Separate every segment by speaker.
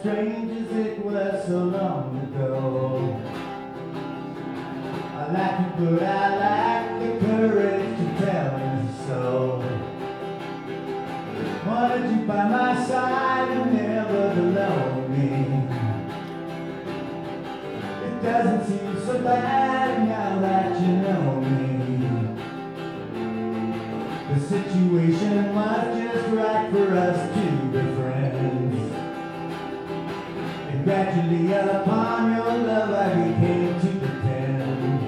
Speaker 1: strange as it was so long ago. I like it, but I lack the courage to tell you so. Wanted you by my side and never below me. It doesn't seem so bad now that you know me. The situation was just right for us to be friends. And gradually upon your love I became to depend.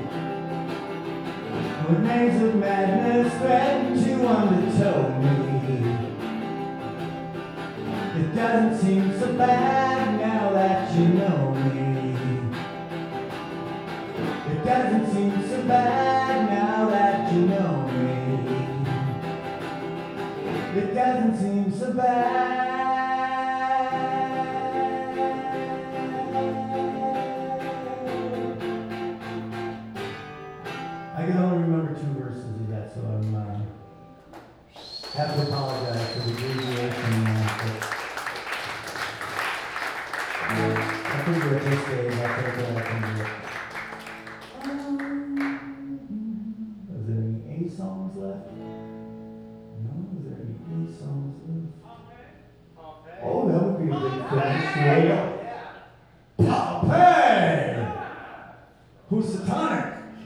Speaker 1: When days of madness threatened to undertow me. It doesn't seem so bad now that you know me. It doesn't seem so bad now that you know me. It doesn't seem so bad. I can only remember 2 verses of that, so I'm have to apologize for the abbreviation. I figure at this stage I could have done it and do it. Is there any A songs left? No, is there any E songs left? Oh, that would be a big finish.